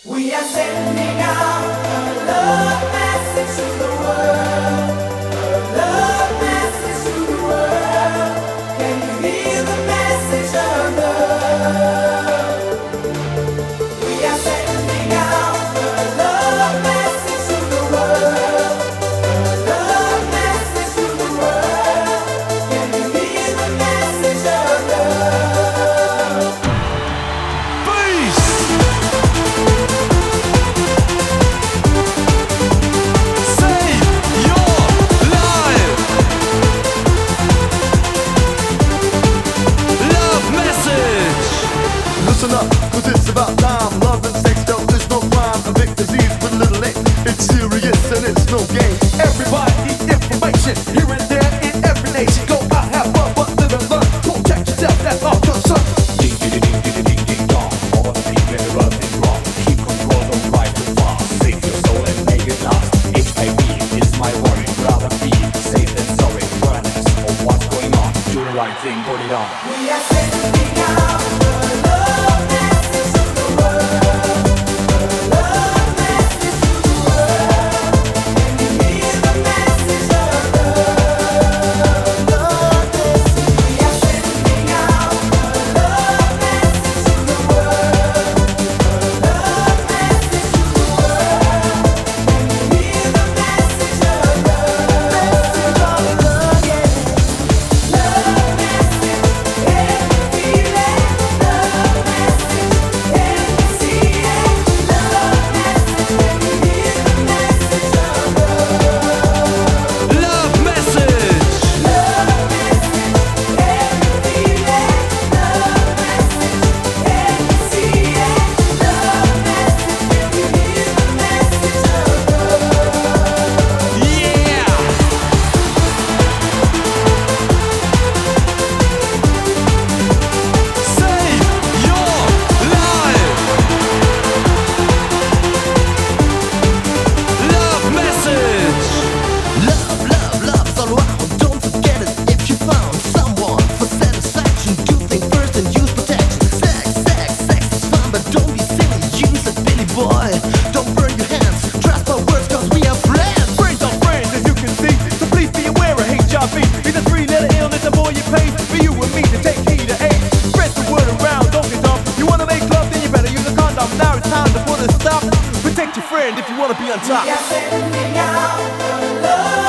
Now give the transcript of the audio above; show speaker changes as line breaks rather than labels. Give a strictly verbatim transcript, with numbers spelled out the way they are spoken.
We are sending out a love message to the world. A love message to the world. Can you hear the message of love? We are sending out a love message to the world. A love message to the world. Can you hear the message of love?
Peace!
Listen up, cause it's about time. Love and sex, though there's no crime. A big disease with little a. It's serious and it's no game. Everybody need information here and there in every nation. Go out, have fun, but live and learn. Protect yourself, that's our concern.
Ding ding ding ding ding ding dong. All of the people running wrong. Keep control, don't drive too fast. Save your soul and make it last. H I V is my worry. Rather be safe than sorry. Awareness of what's going on. Do the right thing, put it on.
We are sending out a love message to the world. A love message to the world. Can you hear the message of love? Love message. We are sending out a love message to the world. A love message to the world. Can you hear the message of love? Message of love, yeah. Love message. Can you feel it? Love message. Can you see it? Love message. Can you hear the message of love?
Love message!
Love message. Can you feel it? Love message. Can you see it? Love message. Can you hear the message of love?
Yeah! Save your life! Love message!
Love, love, love's all around. Don't forget it if you found someone for satisfaction. Do think first and use protection. Sex, sex, sex is fun, but don't be silly. Use it, Billy boy. Don't burn your hands. Trust my words, cause we are friends.
Friends are friends, as you can see. So please be aware of H I V. It's a three-letter illness, the more you pay. For you and me to take heed of AIDS. Spread the word around, don't get dumb. You wanna make love, then you better use a condom. Now it's time to put a stop. Protect your friend if you wanna be on top.
We are sending out a love